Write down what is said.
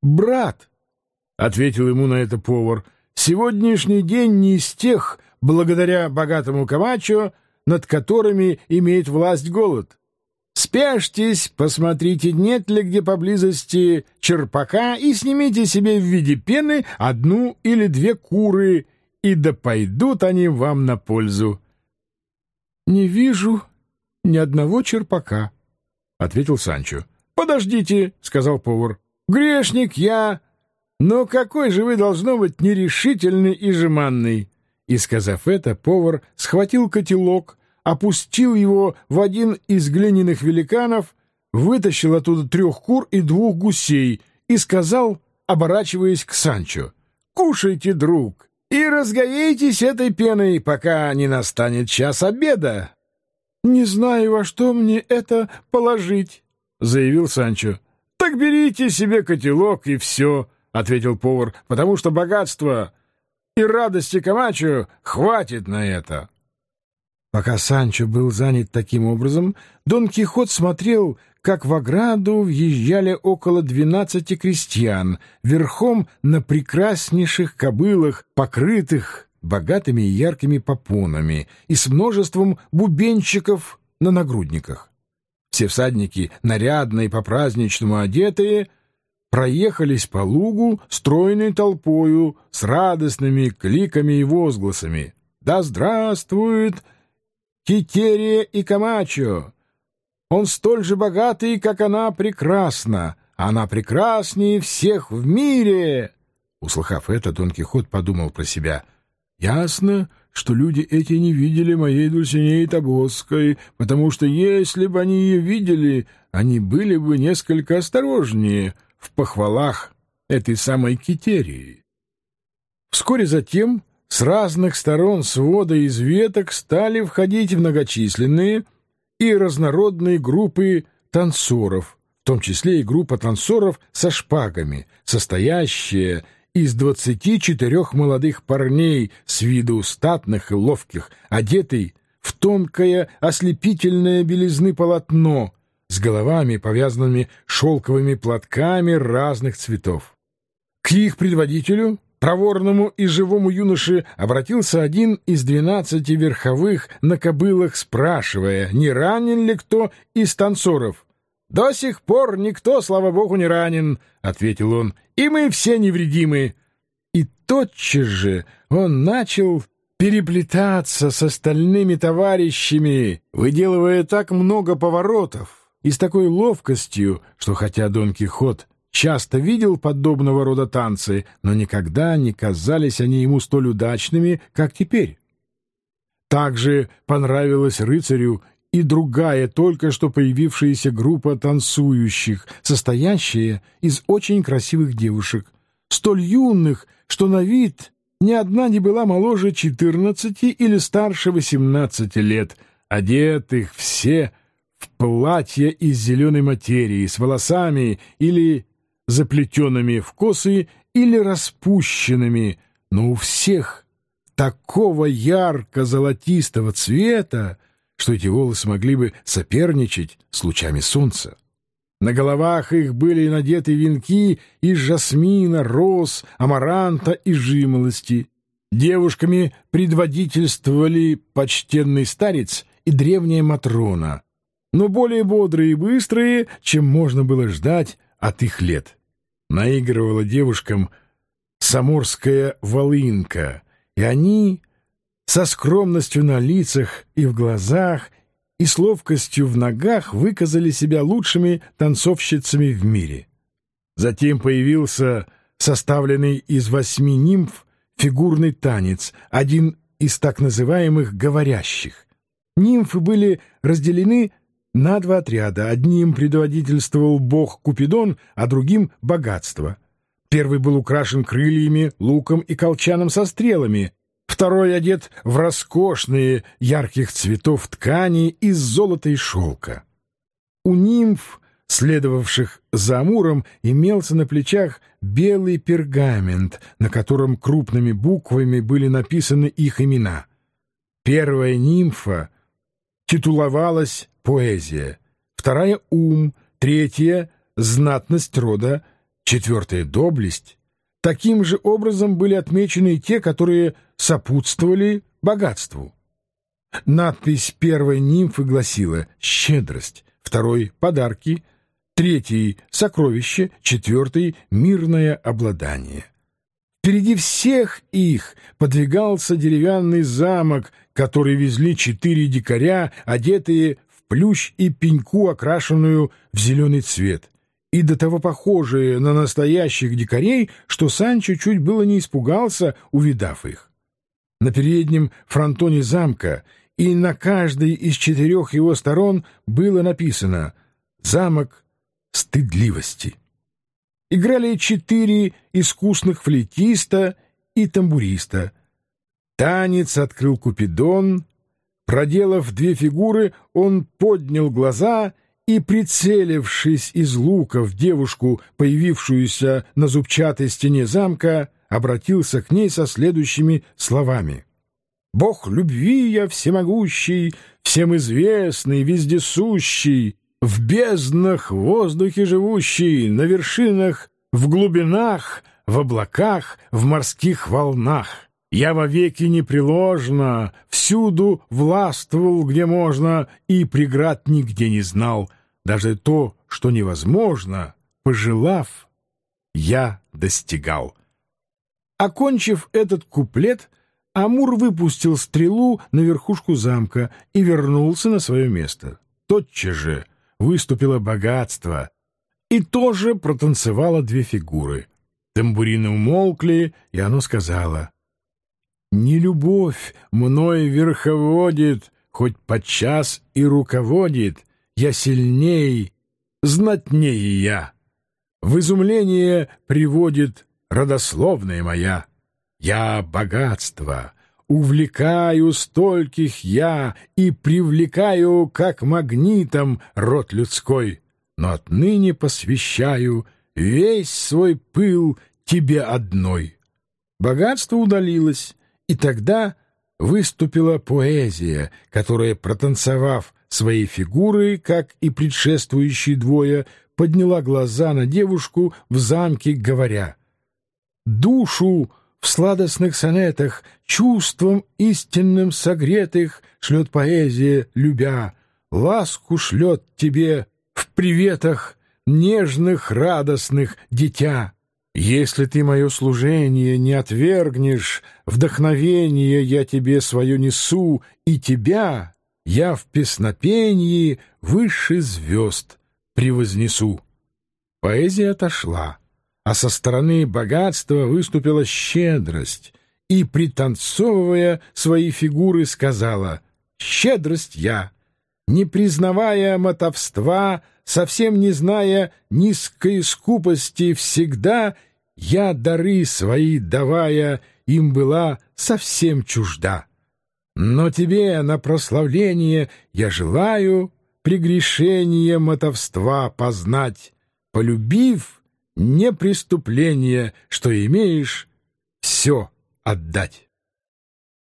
«Брат», — ответил ему на это повар, — «сегодняшний день не из тех, благодаря богатому Камачо, над которыми имеет власть голод. Спешьтесь, посмотрите, нет ли где поблизости черпака, и снимите себе в виде пены 1 или 2 куры, и да пойдут они вам на пользу». «Не вижу ни одного черпака», — ответил Санчо. «Подождите», — сказал повар, — «грешник я, но какой же вы, должно быть, нерешительный и жеманный». И, сказав это, повар схватил котелок, опустил его в один из глиняных великанов, вытащил оттуда 3 кур и 2 гусей и сказал, оборачиваясь к Санчо: «Кушайте, друг, и разговейтесь этой пеной, пока не настанет час обеда». «Не знаю, во что мне это положить», — заявил Санчо. «Так берите себе котелок и все», — ответил повар, «потому что богатства и радости Камачо хватит на это». Пока Санчо был занят таким образом, Дон Кихот смотрел, как в ограду въезжали около 12 крестьян, верхом на прекраснейших кобылах, покрытых богатыми и яркими попонами, и с множеством бубенчиков на нагрудниках. Все всадники, нарядно и по-праздничному одетые, проехались по лугу стройной толпою с радостными кликами и возгласами: «Да здравствует Китерия и Камачо! Он столь же богатый, как она прекрасна! Она прекраснее всех в мире!» Услыхав это, Дон Кихот подумал про себя: «Ясно, что люди эти не видели моей Дульсинеи Тобосской, потому что если бы они ее видели, они были бы несколько осторожнее в похвалах этой самой Китерии». Вскоре затем с разных сторон свода из веток стали входить многочисленные и разнородные группы танцоров, в том числе и группа танцоров со шпагами, состоящая из 24 молодых парней с виду статных и ловких, одетый в тонкое ослепительное белизны полотно, с головами, повязанными шелковыми платками разных цветов. К их предводителю, проворному и живому юноше, обратился один из 12 верховых на кобылах, спрашивая, не ранен ли кто из танцоров. «До сих пор никто, слава богу, не ранен», — ответил он, — «и мы все невредимы». И тотчас же он начал переплетаться с остальными товарищами, выделывая так много поворотов и с такой ловкостью, что хотя Дон Кихот часто видел подобного рода танцы, но никогда не казались они ему столь удачными, как теперь. Также понравилась рыцарю и другая только что появившаяся группа танцующих, состоящая из очень красивых девушек, столь юных, что на вид ни одна не была моложе 14 или старше 18 лет, одетых все в платья из зеленой материи, с волосами или заплетенными в косы, или распущенными, но у всех такого ярко-золотистого цвета, что эти волосы могли бы соперничать с лучами солнца. На головах их были надеты венки из жасмина, роз, амаранта и жимолости. Девушками предводительствовали почтенный старец и древняя Матрона, но более бодрые и быстрые, чем можно было ждать от их лет. Наигрывала девушкам саморская волынка, и они со скромностью на лицах и в глазах и с ловкостью в ногах выказали себя лучшими танцовщицами в мире. Затем появился составленный из 8 нимф фигурный танец, один из так называемых «говорящих». Нимфы были разделены на 2 отряда. Одним предводительствовал бог Купидон, а другим — богатство. Первый был украшен крыльями, луком и колчаном со стрелами, второй одет в роскошные ярких цветов ткани из золота и шелка. У нимф, следовавших за Амуром, имелся на плечах белый пергамент, на котором крупными буквами были написаны их имена. Первая нимфа титуловалась «Поэзия», вторая — «Ум», третья — «Знатность рода», четвертая — доблесть. Таким же образом были отмечены и те, которые сопутствовали богатству. Надпись первой нимфы гласила «щедрость», второй — подарки, третий — сокровище, четвертый — мирное обладание. Впереди всех их подвигался деревянный замок, который везли 4 дикаря, одетые в плющ и пеньку, окрашенную в зеленый цвет, и до того похожие на настоящих дикарей, что Санчо чуть было не испугался, увидав их. На переднем фронтоне замка и на каждой из 4 его сторон было написано «Замок стыдливости». Играли 4 искусных флейтиста и тамбуриста. Танец открыл Купидон. Проделав 2 фигуры, он поднял глаза и, прицелившись из лука в девушку, появившуюся на зубчатой стене замка, обратился к ней со следующими словами. «Бог любви я всемогущий, всем известный, вездесущий, в безднах, в воздухе живущий, на вершинах, в глубинах, в облаках, в морских волнах. Я вовеки непреложно, всюду властвовал, где можно, и преград нигде не знал. Даже то, что невозможно, пожелав, я достигал». Окончив этот куплет, Амур выпустил стрелу на верхушку замка и вернулся на свое место. Тотчас же выступило богатство, и тоже протанцевало 2 фигуры. Тамбурины умолкли, и оно сказала: «Не любовь мною верховодит, хоть подчас и руководит, я сильней, знатнее я. В изумление приводит родословная моя. Я богатство, увлекаю стольких я и привлекаю, как магнитом, род людской, но отныне посвящаю весь свой пыл тебе одной». Богатство удалилось, и тогда выступила поэзия, которая, протанцевав свои фигуры, как и предшествующие 2, подняла глаза на девушку в замке, говоря: «Душу в сладостных сонетах, чувством истинным согретых, шлет поэзия, любя, ласку шлет тебе в приветах нежных, радостных, дитя. Если ты мое служение не отвергнешь, вдохновение я тебе свое несу, и тебя я в песнопении выше звезд превознесу». Поэзия отошла, а со стороны богатства выступила щедрость и, пританцовывая свои фигуры, сказала: «Щедрость я, не признавая мотовства, совсем не зная низкой скупости, всегда я дары свои давая, им была совсем чужда. Но тебе на прославление я желаю прегрешение мотовства познать, полюбив не преступление, что имеешь, все отдать».